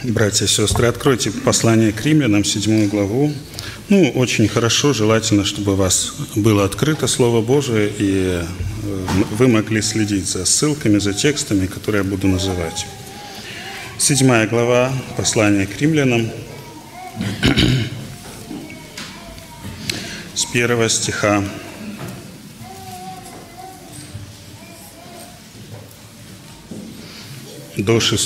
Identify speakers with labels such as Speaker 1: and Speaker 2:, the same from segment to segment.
Speaker 1: Братья и сестры, откройте послание к Римлянам, 7 главу. Очень хорошо, желательно, чтобы у вас было открыто Слово Божие, и вы могли следить за ссылками, за текстами, которые я буду называть. 7 глава, послание к Римлянам, с 1 стиха. До 6.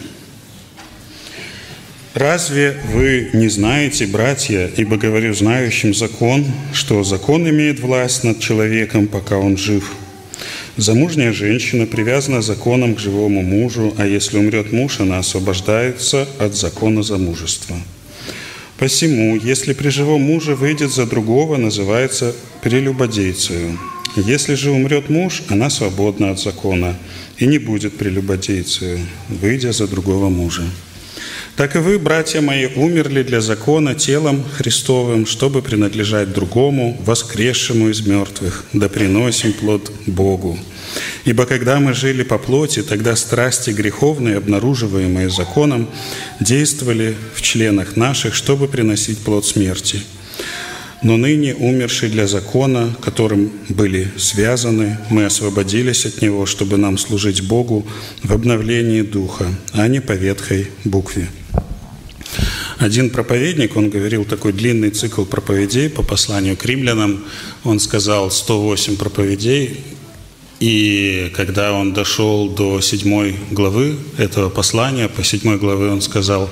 Speaker 1: «Разве вы не знаете, братья, ибо говорю знающим закон, что закон имеет власть над человеком, пока он жив? Замужняя женщина привязана законом к живому мужу, а если умрет муж, она освобождается от закона замужества. Посему, если при живом муже выйдет за другого, называется прелюбодейцею. Если же умрет муж, она свободна от закона и не будет прелюбодейцею, выйдя за другого мужа. Так и вы, братья мои, умерли для закона телом Христовым, чтобы принадлежать другому, воскресшему из мертвых, да приносим плод Богу. Ибо когда мы жили по плоти, тогда страсти греховные, обнаруживаемые законом, действовали в членах наших, чтобы приносить плод смерти. Но ныне, умершие для закона, которым были связаны, мы освободились от него, чтобы нам служить Богу в обновлении духа, а не по ветхой букве». Один проповедник, он говорил такой длинный цикл проповедей по посланию к римлянам. Он сказал 108 проповедей, и когда он дошел до 7 главы этого послания, по 7 главе он сказал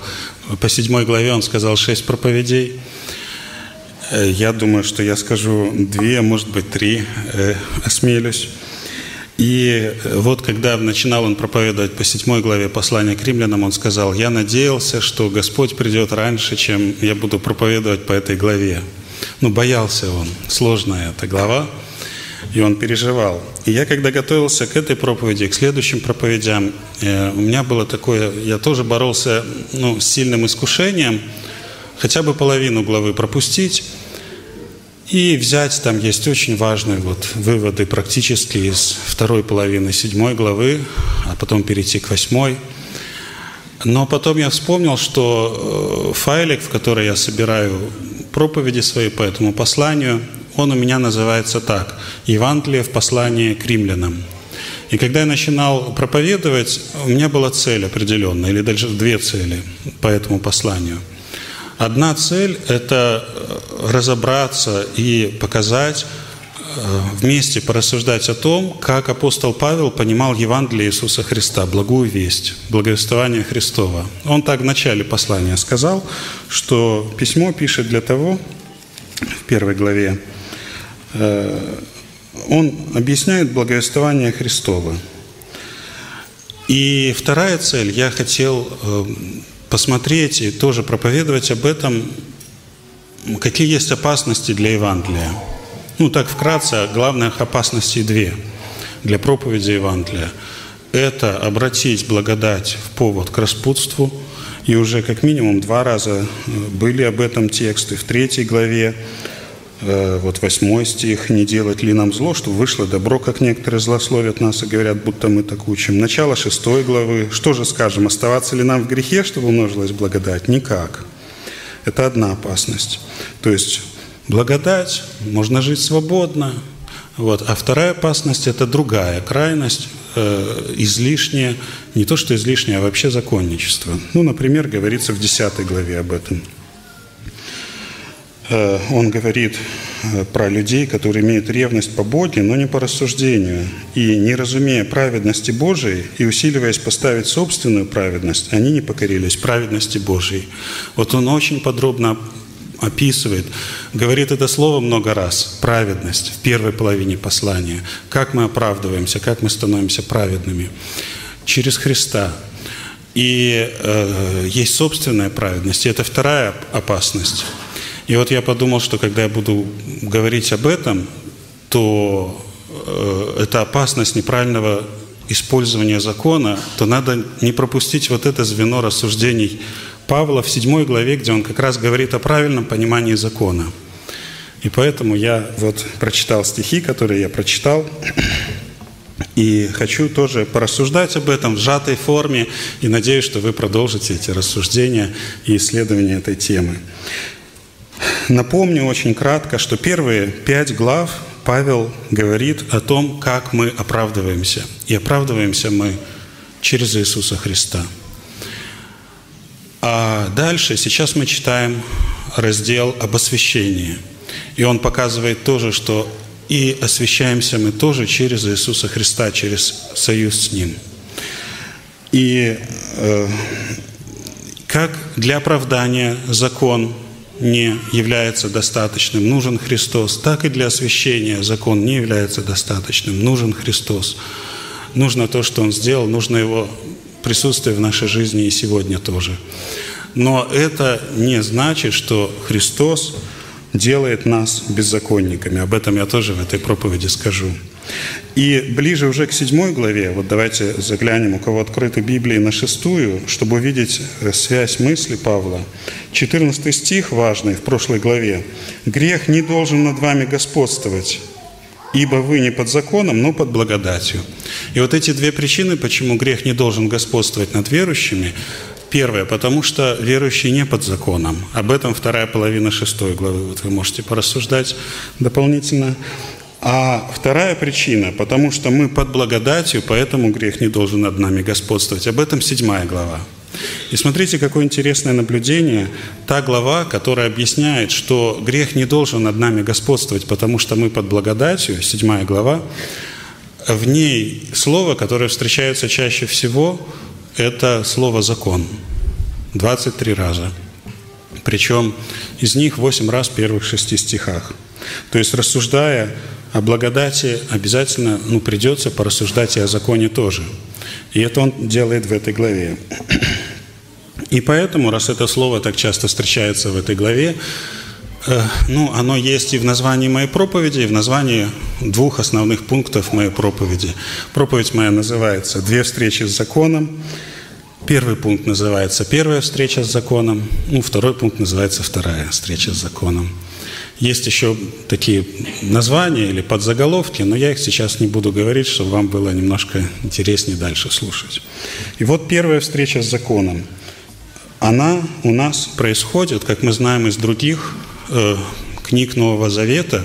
Speaker 1: 6 проповедей. Я думаю, что я скажу 2, может быть 3, осмелюсь. И вот когда начинал он проповедовать по 7 главе послания к римлянам, он сказал: «Я надеялся, что Господь придет раньше, чем я буду проповедовать по этой главе». Боялся он. Сложная эта глава, и он переживал. И я, когда готовился к этой проповеди, к следующим проповедям, у меня было такое, я тоже боролся с сильным искушением, хотя бы половину главы пропустить, и взять, там есть очень важные выводы практически из второй половины 7 главы, а потом перейти к 8. Но потом я вспомнил, что файлик, в который я собираю проповеди свои по этому посланию, он у меня называется так: «Евангелие в послании к римлянам». И когда я начинал проповедовать, у меня была цель определенная, или даже 2 цели по этому посланию. Одна цель – это разобраться и показать, вместе порассуждать о том, как апостол Павел понимал Евангелие Иисуса Христа, благую весть, благовествование Христова. Он так в начале послания сказал, что письмо пишет для того, в 1 главе, он объясняет благовествование Христова. И вторая цель, я хотел посмотреть и тоже проповедовать об этом, какие есть опасности для Евангелия. Так вкратце, главных опасностей 2 для проповеди Евангелия. Это обратить благодать в повод к распутству, и уже как минимум 2 раза были об этом тексты. В 3 главе, 8 стих: «Не делать ли нам зло, чтобы вышло добро, как некоторые злословят нас и говорят, будто мы так учим». Начало 6 главы. Что же скажем, оставаться ли нам в грехе, чтобы умножилась благодать? Никак. Это одна опасность. То есть благодать, можно жить свободно. А вторая опасность – это другая крайность, излишнее, не то что излишнее, а вообще законничество. Например, говорится в 10 главе об этом. Он говорит про людей, которые имеют ревность по Боге, но не по рассуждению. И, не разумея праведности Божией и усиливаясь поставить собственную праведность, они не покорились праведности Божией. Он очень подробно описывает, говорит это слово много раз, праведность, в первой половине послания. Как мы оправдываемся, как мы становимся праведными? Через Христа. И есть собственная праведность, и это вторая опасность. И я подумал, что когда я буду говорить об этом, то это опасность неправильного использования закона, то надо не пропустить это звено рассуждений Павла в 7 главе, где он как раз говорит о правильном понимании закона. И поэтому я прочитал стихи, которые я прочитал. И хочу тоже порассуждать об этом в сжатой форме, и надеюсь, что вы продолжите эти рассуждения и исследования этой темы. Напомню очень кратко, что первые 5 глав Павел говорит о том, как мы оправдываемся. И оправдываемся мы через Иисуса Христа. А дальше, сейчас мы читаем раздел об освящении. И он показывает тоже, что и освящаемся мы тоже через Иисуса Христа, через союз с Ним. И как для оправдания закон не является достаточным, нужен Христос, так и для освящения закон не является достаточным, нужен Христос. Нужно то, что Он сделал, нужно Его присутствие в нашей жизни и сегодня тоже. Но это не значит, что Христос делает нас беззаконниками. Об этом я тоже в этой проповеди скажу. И ближе уже к 7 главе, вот давайте заглянем, у кого открыты Библии, на 6, чтобы увидеть связь мысли Павла. 14 стих важный в прошлой главе. «Грех не должен над вами господствовать, ибо вы не под законом, но под благодатью». И вот эти 2 причины, почему грех не должен господствовать над верующими. Первое, потому что верующие не под законом. Об этом 2 половина 6 главы. Вот вы можете порассуждать дополнительно. А 2 причина, потому что мы под благодатью, поэтому грех не должен над нами господствовать. Об этом 7 глава. И смотрите, какое интересное наблюдение. Та глава, которая объясняет, что грех не должен над нами господствовать, потому что мы под благодатью, 7 глава, в ней слово, которое встречается чаще всего, это слово «закон». 23 раза. Причем из них 8 раз в первых 6 стихах. То есть, рассуждая о благодати, обязательно придется порассуждать и о законе тоже. И это он делает в этой главе. И поэтому, раз это слово так часто встречается в этой главе, оно есть и в названии моей проповеди, и в названии 2 основных пунктов моей проповеди. Проповедь моя называется «Две встречи с законом». Первый пункт называется «Первая встреча с законом». 2 пункт называется «Вторая встреча с законом». Есть еще такие названия или подзаголовки, но я их сейчас не буду говорить, чтобы вам было немножко интереснее дальше слушать. И вот первая встреча с законом. Она у нас происходит, как мы знаем из других книг Нового Завета,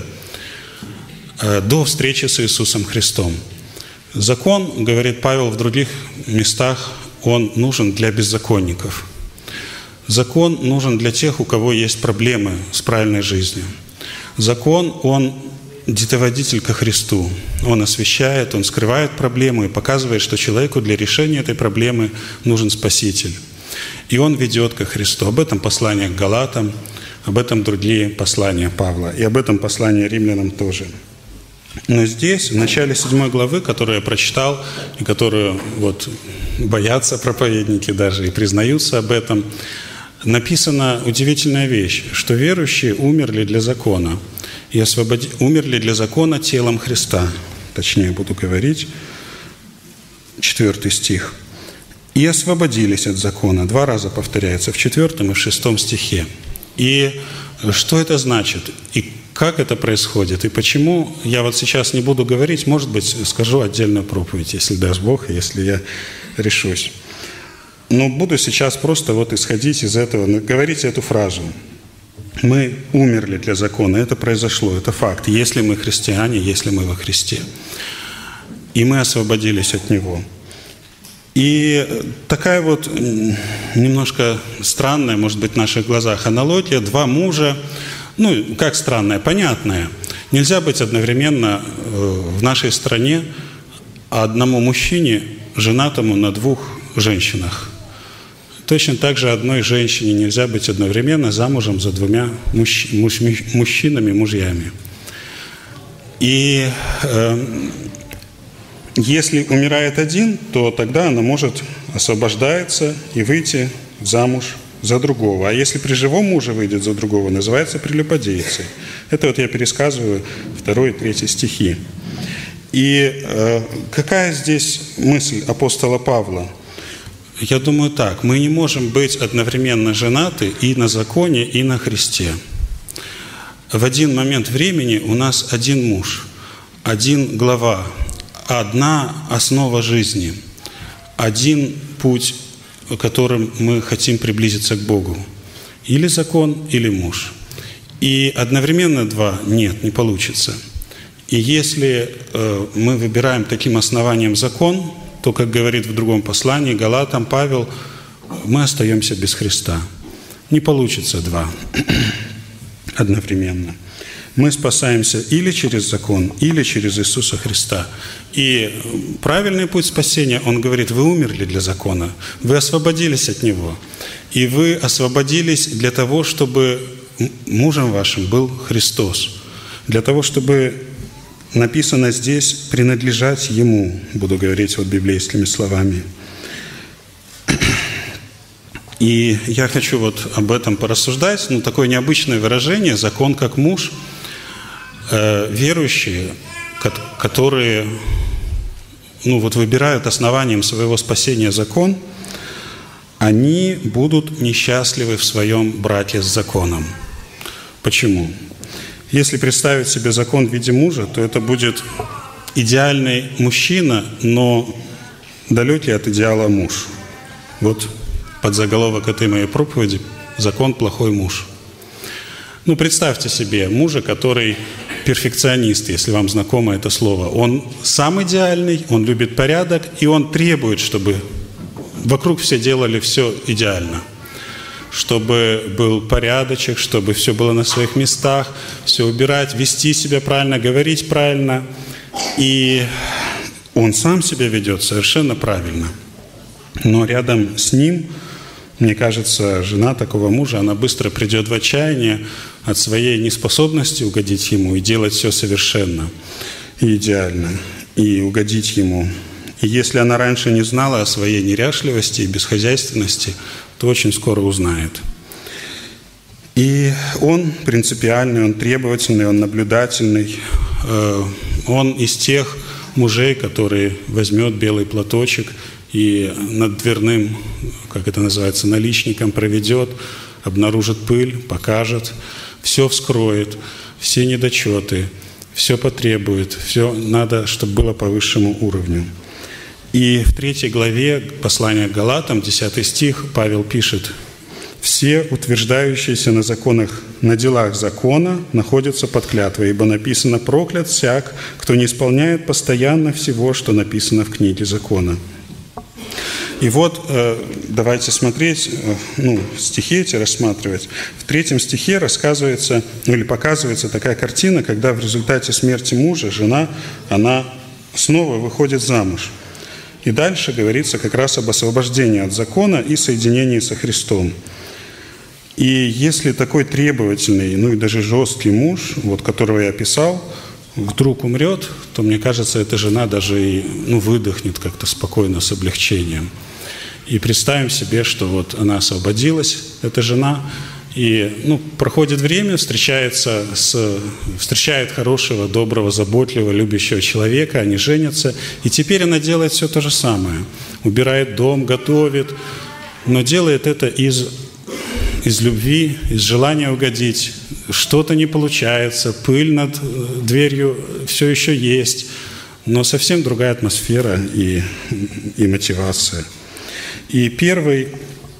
Speaker 1: до встречи с Иисусом Христом. Закон, говорит Павел в других местах, он нужен для беззаконников. Закон нужен для тех, у кого есть проблемы с правильной жизнью. Закон, он детоводитель ко Христу. Он освещает, он скрывает проблему и показывает, что человеку для решения этой проблемы нужен Спаситель. И он ведет ко Христу. Об этом послание к Галатам, об этом другие послания Павла, и об этом послание римлянам тоже. Но здесь, в начале 7 главы, которую я прочитал, и которую боятся проповедники даже и признаются об этом, написана удивительная вещь, что верующие умерли для закона, и умерли для закона телом Христа. Точнее буду говорить, 4 стих. «И освободились от закона». 2 раза повторяется в 4 и в 6 стихе. И что это значит? И как это происходит? И почему я сейчас не буду говорить, может быть, скажу отдельную проповедь, если даст Бог, если я решусь. Но буду сейчас просто исходить из этого, говорить эту фразу. Мы умерли для закона, это произошло, это факт. Если мы христиане, если мы во Христе. И мы освободились от Него. И такая немножко странная, может быть, в наших глазах аналогия. 2 мужа, как странная, понятная. Нельзя быть одновременно в нашей стране одному мужчине, женатому на 2 женщинах. Точно так же одной женщине нельзя быть одновременно замужем за 2 мужчинами, мужьями. И если умирает один, то тогда она может освобождаться и выйти замуж за другого. А если при живом муже выйдет за другого, называется прелюбодейцей. Это я пересказываю 2 и 3 стихи. И какая здесь мысль апостола Павла? Я думаю так. Мы не можем быть одновременно женаты и на законе, и на Христе. В один момент времени у нас один муж, один глава, одна основа жизни, один путь, которым мы хотим приблизиться к Богу. Или закон, или муж. И одновременно два нет, не получится. И если мы выбираем таким основанием закон, то, как говорит в другом послании Галатам Павел, мы остаемся без Христа. Не получится два одновременно. Мы спасаемся или через закон, или через Иисуса Христа. И правильный путь спасения, он говорит, вы умерли для закона, вы освободились от него. И вы освободились для того, чтобы мужем вашим был Христос. Для того, чтобы, написано здесь, принадлежать Ему, буду говорить вот библейскими словами. И я хочу вот об этом порассуждать. Ну, такое необычное выражение «закон как муж». Верующие, которые выбирают основанием своего спасения закон, они будут несчастливы в своем браке с законом. Почему? Если представить себе закон в виде мужа, то это будет идеальный мужчина, но далекий от идеала муж. Вот подзаголовок этой моей проповеди «Закон плохой муж». Представьте себе мужа, который перфекционист, если вам знакомо это слово. Он сам идеальный, он любит порядок, и он требует, чтобы вокруг все делали все идеально. Чтобы был порядочек, чтобы все было на своих местах, все убирать, вести себя правильно, говорить правильно. И он сам себя ведет совершенно правильно. Но рядом с ним, мне кажется, жена такого мужа, она быстро придет в отчаяние от своей неспособности угодить ему и делать все совершенно и идеально, и угодить ему. И если она раньше не знала о своей неряшливости и бесхозяйственности, то очень скоро узнает. И он принципиальный, он требовательный, он наблюдательный. Он из тех мужей, который возьмет белый платочек и над дверным, как это называется, наличником проведет, обнаружит пыль, покажет, все вскроет, все недочеты, все потребует, все надо, чтобы было по высшему уровню. И в 3 главе послания к Галатам, 10 стих, Павел пишет: «Все, утверждающиеся на законах, на делах закона, находятся под клятвой, ибо написано: проклят всяк, кто не исполняет постоянно всего, что написано в книге закона». И вот давайте смотреть, стихи эти рассматривать. В 3 стихе рассказывается, или показывается такая картина, когда в результате смерти мужа жена, она снова выходит замуж. И дальше говорится как раз об освобождении от закона и соединении со Христом. И если такой требовательный, и даже жесткий муж, которого я описал, вдруг умрет, то, мне кажется, эта жена даже и выдохнет как-то спокойно, с облегчением. И представим себе, что она освободилась, эта жена, и проходит время, встречает хорошего, доброго, заботливого, любящего человека, они женятся, и теперь она делает все то же самое. Убирает дом, готовит, но делает это из любви, из желания угодить. Что-то не получается, пыль над дверью все еще есть, но совсем другая атмосфера и мотивация. И первый,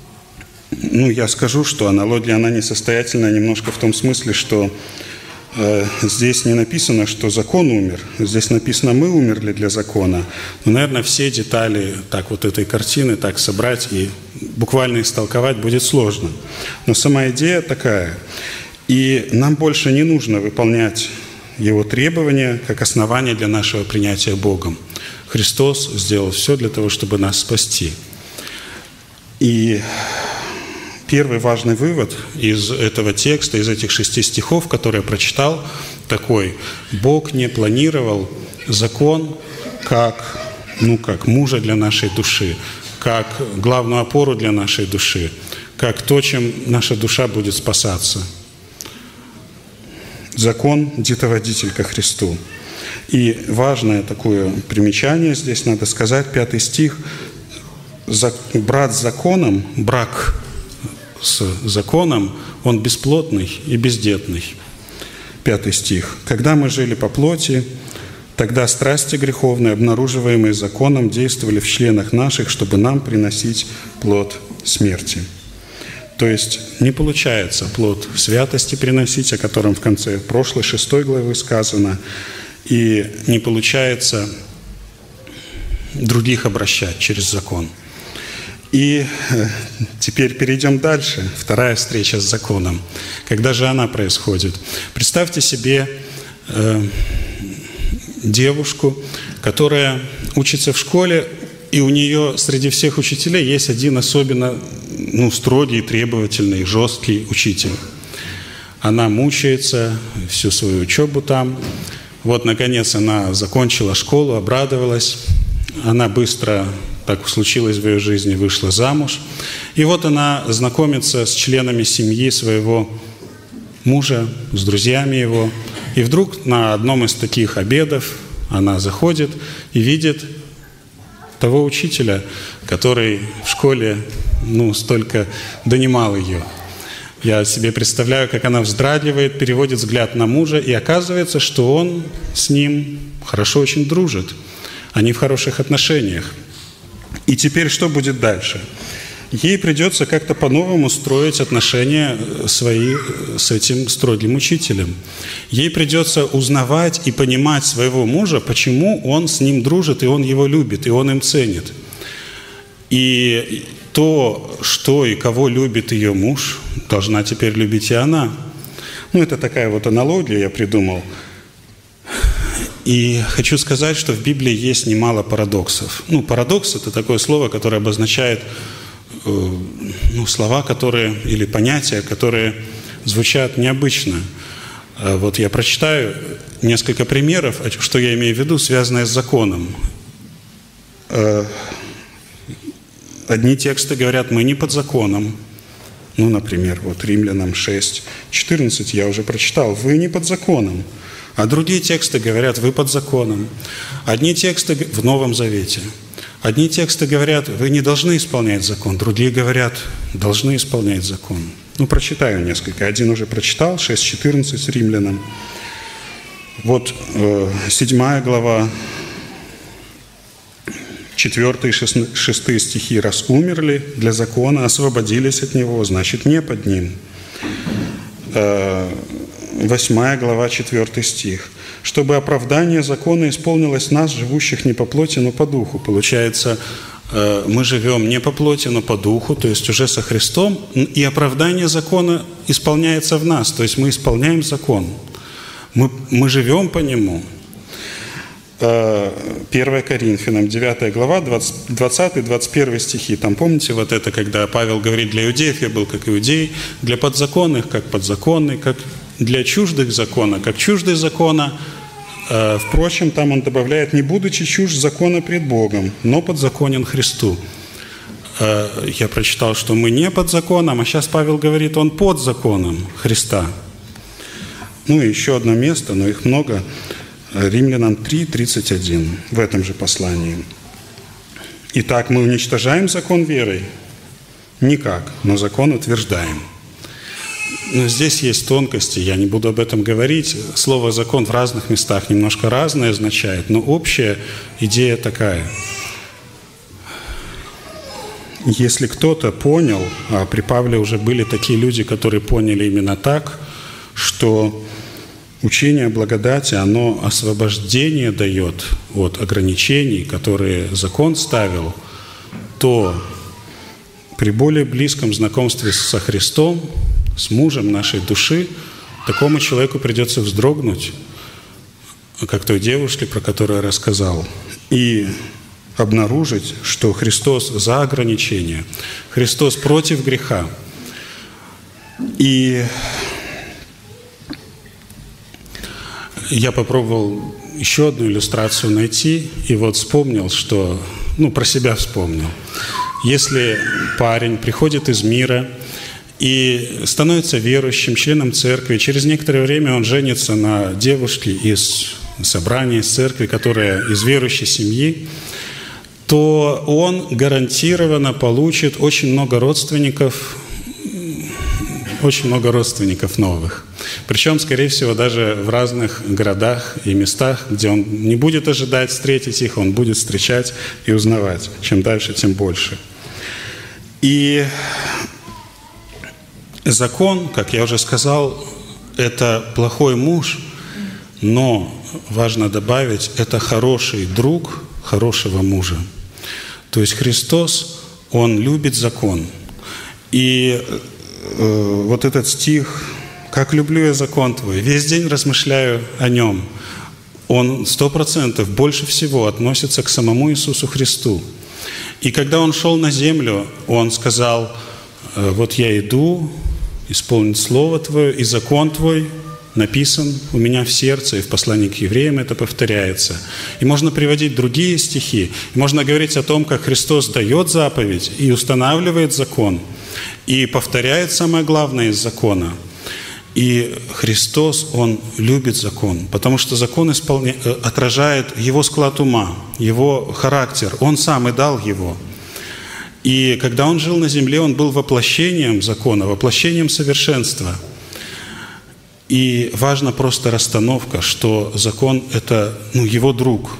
Speaker 1: я скажу, что аналогия, она несостоятельная немножко в том смысле, что здесь не написано, что закон умер, здесь написано: мы умерли для закона. Но, наверное, все детали этой картины так собрать и буквально истолковать будет сложно. Но сама идея такая. И нам больше не нужно выполнять Его требования как основание для нашего принятия Богом. Христос сделал все для того, чтобы нас спасти. И первый важный вывод из этого текста, из этих 6 стихов, которые я прочитал, такой: Бог не планировал закон как мужа для нашей души, как главную опору для нашей души, как то, чем наша душа будет спасаться. Закон – дитоводитель ко Христу. И важное такое примечание здесь надо сказать, 5 стих. Брак с законом, он бесплотный и бездетный. 5 стих. «Когда мы жили по плоти, Тогда страсти греховные, обнаруживаемые законом, действовали в членах наших, чтобы нам приносить плод смерти. То есть не получается плод святости приносить, о котором в конце прошлой 6 главы сказано, и не получается других обращать через закон. И теперь перейдем дальше. Вторая встреча с законом. Когда же она происходит? Представьте себе девушку, которая учится в школе, и у нее среди всех учителей есть один особенно строгий, требовательный, жесткий учитель. Она мучается всю свою учебу там. Вот, наконец, она закончила школу, обрадовалась. Она быстро, так случилось в ее жизни, вышла замуж. И вот она знакомится с членами семьи своего мужа, с друзьями его. И вдруг на одном из таких обедов она заходит и видит того учителя, который в школе столько донимал ее. Я себе представляю, как она вздрагивает, переводит взгляд на мужа, и оказывается, что он с ним хорошо очень дружит. Они в хороших отношениях. И теперь что будет дальше? Ей придется как-то по-новому строить отношения свои с этим строгим учителем. Ей придется узнавать и понимать своего мужа, почему он с ним дружит, и он его любит, и он им ценит. И то, что и кого любит ее муж, должна теперь любить и она. Это такая вот аналогия я придумал. И хочу сказать, что в Библии есть немало парадоксов. Парадокс – это такое слово, которое обозначает слова, которые, или понятия, которые звучат необычно. Вот я прочитаю несколько примеров, что я имею в виду, связанное с законом. Одни тексты говорят, мы не под законом. Например, вот Римлянам 6:14 я уже прочитал, вы не под законом. А другие тексты говорят, вы под законом. Одни тексты в Новом Завете. Одни тексты говорят, вы не должны исполнять закон. Другие говорят, должны исполнять закон. Прочитаю несколько. Один уже прочитал, 6:14 Римлянам. Вот 7 глава, 4 и 6 стихи. «Раз умерли для закона, освободились от него, значит, не под ним». 8 глава, 4 стих. «Чтобы оправдание закона исполнилось нас, живущих не по плоти, но по духу». Получается, мы живем не по плоти, но по духу, то есть уже со Христом, и оправдание закона исполняется в нас, то есть мы исполняем закон. Мы живем по нему. 1 Коринфянам, 9 глава, 20-21 стихи. Там помните вот это, когда Павел говорит, для иудеев я был как иудей, для подзаконных как подзаконный, как для чуждых закона, как чуждый закона. Впрочем, там он добавляет, не будучи чужд закона пред Богом, но подзаконен Христу. Я прочитал, что мы не под законом, а сейчас Павел говорит, он под законом Христа. И еще одно место, но их много. Римлянам 3:31 в этом же послании. «Итак, мы уничтожаем закон верой? Никак, но закон утверждаем». Но здесь есть тонкости, я не буду об этом говорить. Слово «закон» в разных местах немножко разное означает, но общая идея такая. Если кто-то понял, а при Павле уже были такие люди, которые поняли именно так, что учение благодати, оно освобождение дает от ограничений, которые закон ставил, то при более близком знакомстве со Христом, с мужем нашей души, такому человеку придется вздрогнуть, как той девушке, про которую я рассказал, и обнаружить, что Христос за ограничения, Христос против греха. И я попробовал еще одну иллюстрацию найти, и вот вспомнил, что, про себя вспомнил. Если парень приходит из мира и становится верующим, членом церкви, через некоторое время он женится на девушке из собрания, из церкви, которая из верующей семьи, то он гарантированно получит очень много родственников новых. Причем, скорее всего, даже в разных городах и местах, где он не будет ожидать встретить их, он будет встречать и узнавать. Чем дальше, тем больше. И закон, как я уже сказал, это плохой муж, но важно добавить, это хороший друг хорошего мужа. То есть Христос, Он любит закон. И вот этот стих «Как люблю я закон Твой», весь день размышляю о нем. Он 100% больше всего относится к самому Иисусу Христу. И когда Он шел на землю, Он сказал: «Вот я иду исполнить Слово Твое, и закон Твой написан у меня в сердце», и в послании к евреям это повторяется. И можно приводить другие стихи, и можно говорить о том, как Христос дает заповедь и устанавливает закон, и повторяет самое главное из закона. И Христос, Он любит закон, потому что закон отражает Его склад ума, Его характер. Он сам и дал его. И когда Он жил на земле, Он был воплощением закона, воплощением совершенства. И важна просто расстановка, что закон – это Его друг.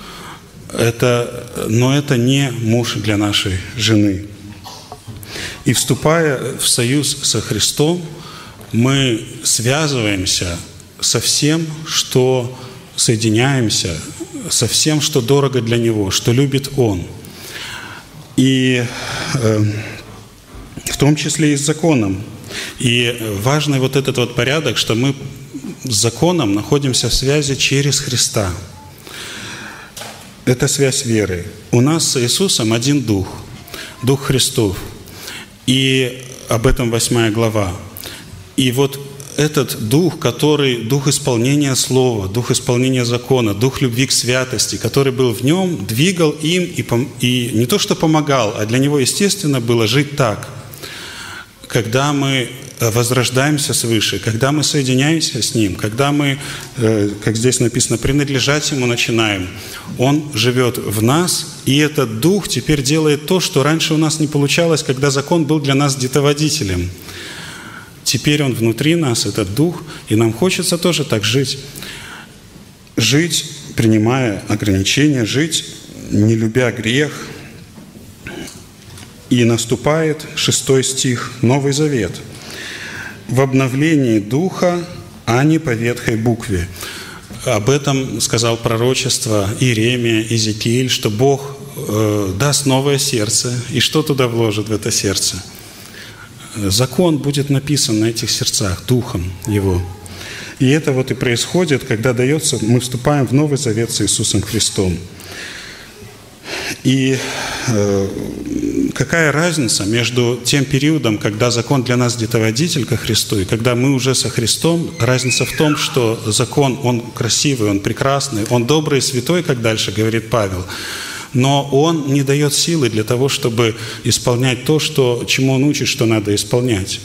Speaker 1: Но это не муж для нашей жены. И вступая в союз со Христом, мы связываемся со всем, что соединяемся, со всем, что дорого для Него, что любит Он. И в том числе и с законом. И важный вот этот вот порядок, что мы с законом находимся в связи через Христа. Это связь веры. У нас с Иисусом один Дух, Дух Христов. И об этом 8 глава. И вот этот Дух, который Дух исполнения Слова, Дух исполнения закона, Дух любви к святости, который был в Нем, двигал им и не то что помогал, а для Него естественно было жить так. Когда мы возрождаемся свыше, когда мы соединяемся с Ним, когда мы, как здесь написано, принадлежать Ему начинаем, Он живет в нас, и этот Дух теперь делает то, что раньше у нас не получалось, когда закон был для нас детоводителем. Теперь Он внутри нас, этот Дух, и нам хочется тоже так жить. Жить, принимая ограничения, жить, не любя грех. И наступает 6 стих, Новый Завет. «В обновлении Духа, а не по ветхой букве». Об этом сказал пророчество Иеремия, Иезекииль, что Бог даст новое сердце. И что туда вложит, в это сердце? Закон будет написан на этих сердцах, Духом Его. И это вот и происходит, когда дается, мы вступаем в Новый Завет с Иисусом Христом. И какая разница между тем периодом, когда закон для нас детоводитель ко Христу, и когда мы уже со Христом? Разница в том, что закон, он красивый, он прекрасный, он добрый и святой, как дальше говорит Павел, но он не дает силы для того, чтобы исполнять то, чему он учит, что надо исполнять.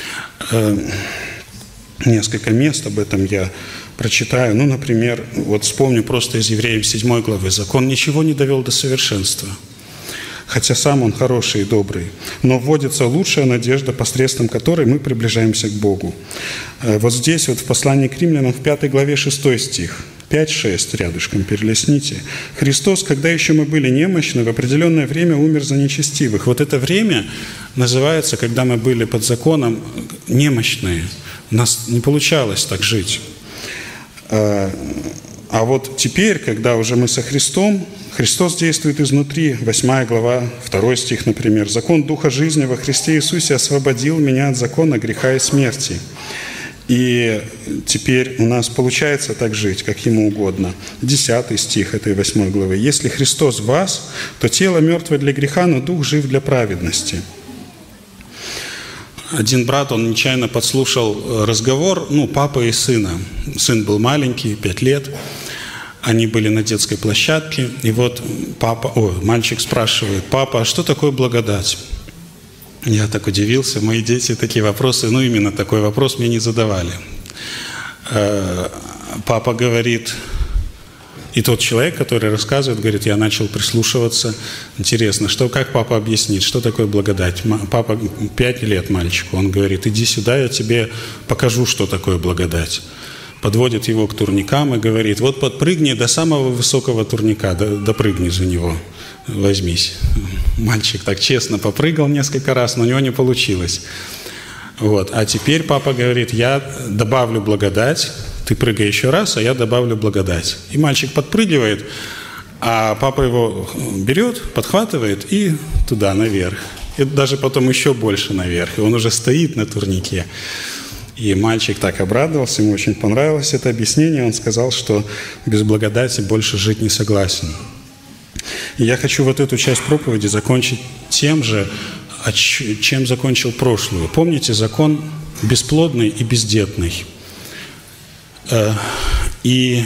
Speaker 1: Несколько мест об этом я прочитаю. Например, вот вспомню просто из Евреям 7 главы. «Закон ничего не довел до совершенства, хотя сам он хороший и добрый, но вводится лучшая надежда, посредством которой мы приближаемся к Богу». Вот здесь, вот в послании к Римлянам, в 5 главе 6 стих, 5-6 рядышком перелистните. «Христос, когда еще мы были немощны, в определенное время умер за нечестивых». Вот это время называется, когда мы были под законом, немощные. У нас не получалось так жить. А вот теперь, когда уже мы со Христом, Христос действует изнутри. 8 глава, 2 стих, например. «Закон Духа жизни во Христе Иисусе освободил меня от закона греха и смерти». И теперь у нас получается так жить, как Ему угодно. 10 стих этой 8 главы. «Если Христос в вас, то тело мертвое для греха, но Дух жив для праведности». Один брат, он нечаянно подслушал разговор, папы и сына. Сын был маленький, 5 лет. Они были на детской площадке. И вот мальчик спрашивает: «Папа, а что такое благодать?» Я так удивился. Мои дети такие вопросы, именно такой вопрос мне не задавали. Папа говорит: И тот человек, который рассказывает, говорит, я начал прислушиваться. Интересно, как папа объяснит, что такое благодать? Папа 5 лет мальчику. Он говорит, иди сюда, я тебе покажу, что такое благодать. Подводит его к турникам и говорит, вот подпрыгни до самого высокого турника, допрыгни за него, возьмись. Мальчик так честно попрыгал несколько раз, но у него не получилось. Вот. А теперь папа говорит, я добавлю благодать, ты прыгай еще раз, а я добавлю благодать. И мальчик подпрыгивает, а папа его берет, подхватывает и туда, наверх. И даже потом еще больше наверх. И он уже стоит на турнике. И мальчик так обрадовался, ему очень понравилось это объяснение. Он сказал, что без благодати больше жить не согласен. И я хочу вот эту часть проповеди закончить тем же, чем закончил прошлую. Помните, закон бесплодный и бездетный. И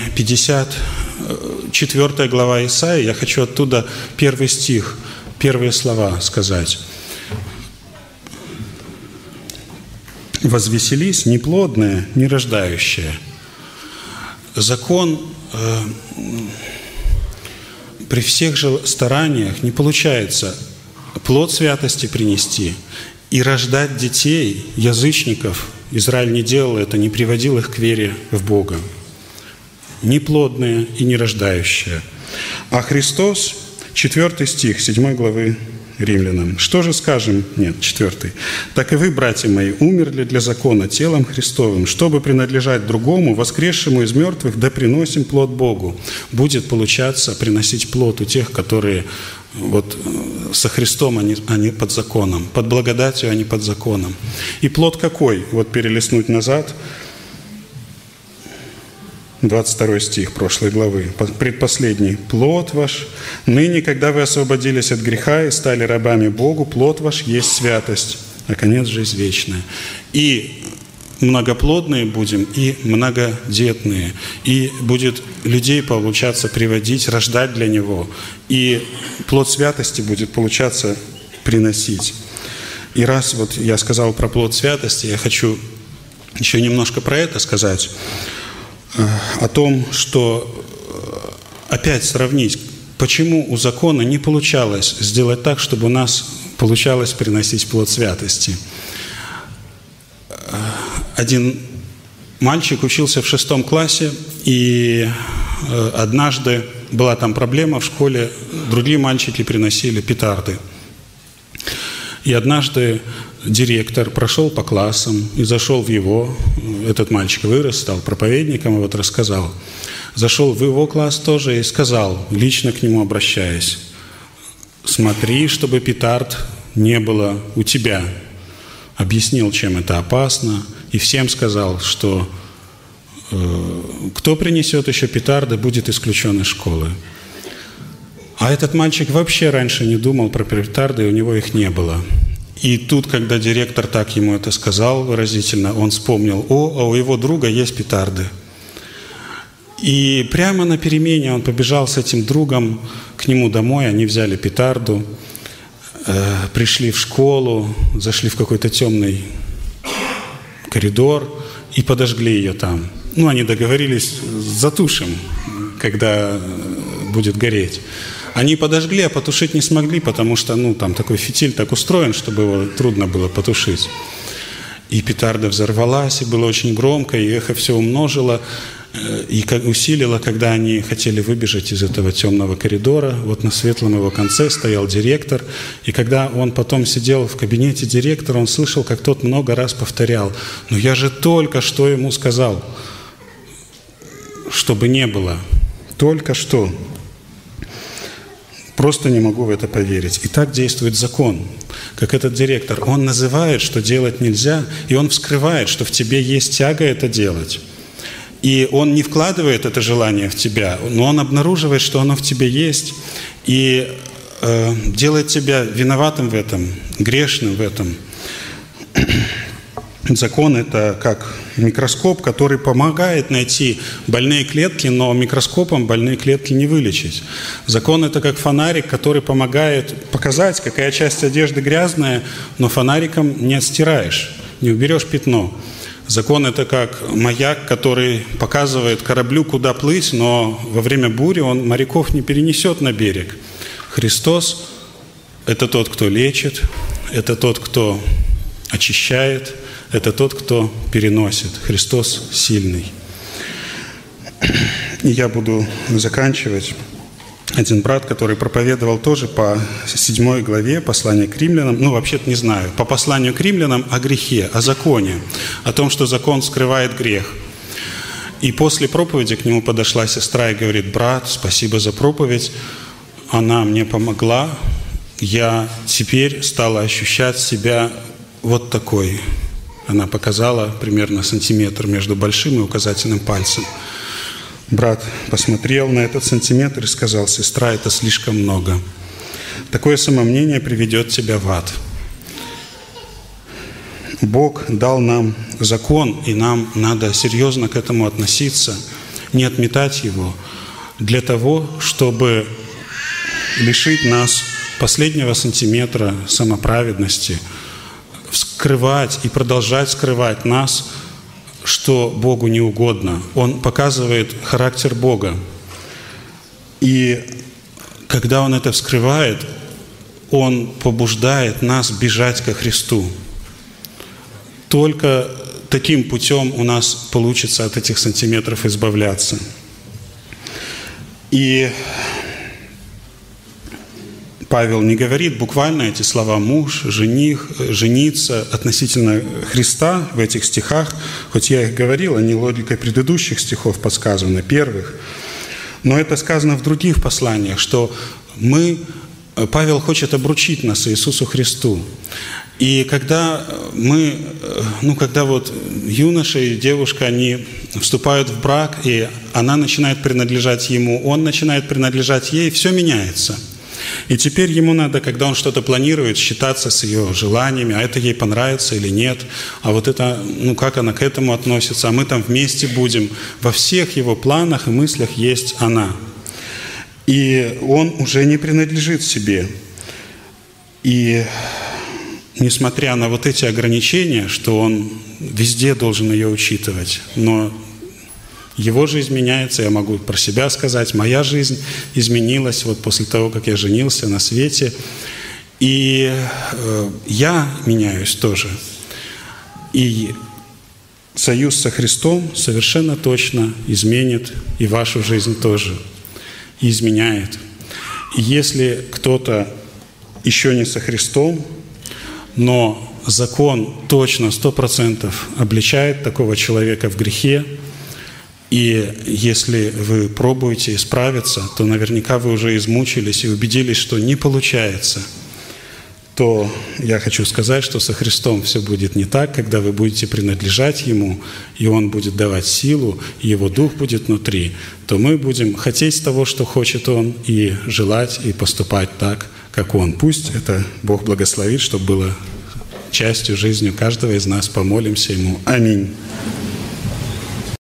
Speaker 1: 54 глава Исаии, я хочу оттуда первый стих, первые слова сказать. «Возвеселись, неплодная, нерождающая». Закон при всех же стараниях не получается плод святости принести и рождать детей, язычников. Израиль не делал это, не приводил их к вере в Бога. Неплодные и нерождающие. А Христос, 4 стих 7 главы Римлянам. Что же скажем? Нет, 4. «Так и вы, братья мои, умерли для закона телом Христовым, чтобы принадлежать другому, воскресшему из мертвых, да приносим плод Богу». Будет получаться приносить плод у тех, которые вот со Христом, они под законом, под благодатью, а не под законом. И плод какой? Вот перелистнуть назад. 22 стих прошлой главы, предпоследний. «Плод ваш, ныне, когда вы освободились от греха и стали рабами Богу, плод ваш есть святость, а конец – жизнь вечная». И многоплодные будем, и многодетные. И будет людей получаться приводить, рождать для Него. И плод святости будет получаться приносить. И раз вот я сказал про плод святости, я хочу еще немножко про это сказать. О том, что опять сравнить, почему у закона не получалось сделать так, чтобы у нас получалось приносить плод святости. Один мальчик учился в 6 классе, и однажды была там проблема в школе, другие мальчики приносили петарды. И однажды директор прошел по классам и зашел в его, этот мальчик вырос, стал проповедником, и вот рассказал. Зашел в его класс тоже и сказал, лично к нему обращаясь, смотри, чтобы петард не было у тебя. Объяснил, чем это опасно, и всем сказал, что кто принесет еще петарды, будет исключен из школы. А этот мальчик вообще раньше не думал про петарды, и у него их не было. И тут, когда директор так ему это сказал выразительно, он вспомнил, а у его друга есть петарды. И прямо на перемене он побежал с этим другом к нему домой, они взяли петарду, пришли в школу, зашли в какой-то темный коридор и подожгли ее там. Они договорились, затушим, когда будет гореть. Они подожгли, а потушить не смогли, потому что, там такой фитиль так устроен, чтобы его трудно было потушить. И петарда взорвалась, и было очень громко, и эхо все умножило, и усилило, когда они хотели выбежать из этого темного коридора. Вот на светлом его конце стоял директор, и когда он потом сидел в кабинете директора, он слышал, как тот много раз повторял, «Но я же только что ему сказал, чтобы не было, только что». Просто не могу в это поверить. И так действует закон. Как этот директор. Он называет, что делать нельзя, и он вскрывает, что в тебе есть тяга это делать. И он не вкладывает это желание в тебя, но он обнаруживает, что оно в тебе есть, и делает тебя виноватым в этом, грешным в этом. Закон – это как микроскоп, который помогает найти больные клетки, но микроскопом больные клетки не вылечить. Закон – это как фонарик, который помогает показать, какая часть одежды грязная, но фонариком не отстираешь, не уберешь пятно. Закон – это как маяк, который показывает кораблю, куда плыть, но во время бури он моряков не перенесет на берег. Христос – это тот, кто лечит, это тот, кто очищает, это тот, кто переносит. Христос сильный. И я буду заканчивать. Один брат, который проповедовал тоже по 7 главе послания к римлянам, вообще-то не знаю, по посланию к римлянам о грехе, о законе, о том, что закон скрывает грех. И после проповеди к нему подошла сестра и говорит: брат, спасибо за проповедь, она мне помогла, я теперь стала ощущать себя вот такой. Она показала примерно сантиметр между большим и указательным пальцем. Брат посмотрел на этот сантиметр и сказал: сестра, это слишком много. Такое самомнение приведет тебя в ад. Бог дал нам закон, и нам надо серьезно к этому относиться, не отметать его, для того, чтобы лишить нас последнего сантиметра самоправедности, скрывать и продолжать скрывать нас, что Богу не угодно. Он показывает характер Бога. И когда Он это вскрывает, Он побуждает нас бежать ко Христу. Только таким путем у нас получится от этих сантиметров избавляться. И Павел не говорит буквально эти слова «муж», «жених», «жениться» относительно Христа в этих стихах, хоть я их говорил, они логикой предыдущих стихов подсказаны, первых. Но это сказано в других посланиях, что Павел хочет обручить нас Иисусу Христу. И когда когда юноша и девушка, они вступают в брак, и она начинает принадлежать ему, он начинает принадлежать ей, все меняется. И теперь ему надо, когда он что-то планирует, считаться с ее желаниями, а это ей понравится или нет, а вот это, как она к этому относится, а мы там вместе будем. Во всех его планах и мыслях есть она. И он уже не принадлежит себе. И несмотря на вот эти ограничения, что он везде должен ее учитывать, но его жизнь меняется, я могу про себя сказать, моя жизнь изменилась вот после того, как я женился на Свете, и я меняюсь тоже. И союз со Христом совершенно точно изменит и вашу жизнь тоже, и изменяет. И если кто-то еще не со Христом, но закон точно 100% обличает такого человека в грехе, и если вы пробуете исправиться, то наверняка вы уже измучились и убедились, что не получается, то я хочу сказать, что со Христом все будет не так, когда вы будете принадлежать Ему, и Он будет давать силу, и Его Дух будет внутри, то мы будем хотеть того, что хочет Он, и желать, и поступать так, как Он. Пусть это Бог благословит, чтобы было частью жизни каждого из нас. Помолимся Ему. Аминь.